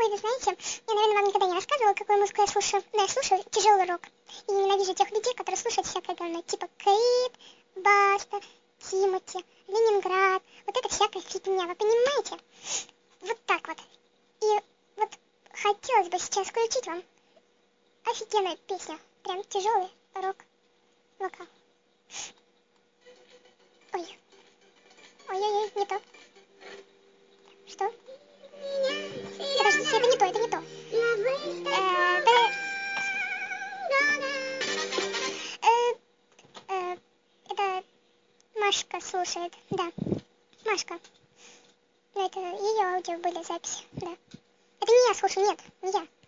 вы знаете, я, наверное, вам никогда не рассказывала, какую музыку я слушаю. Но я слушаю тяжелый рок. И ненавижу тех людей, которые слушают всякое говно. Типа Крид, Баста, Тимати, Ленинград. Вот это всякая фигня, вы понимаете? Вот так вот. И вот хотелось бы сейчас включить вам офигенную песню. Прям тяжелый рок. Вокал. Ой. Ой-ой-ой, не то. Что? Подождите, это не то, это не то. Это Машка слушает, да. Машка. Это ее аудио были записи, да. Это не я слушаю, нет, не я.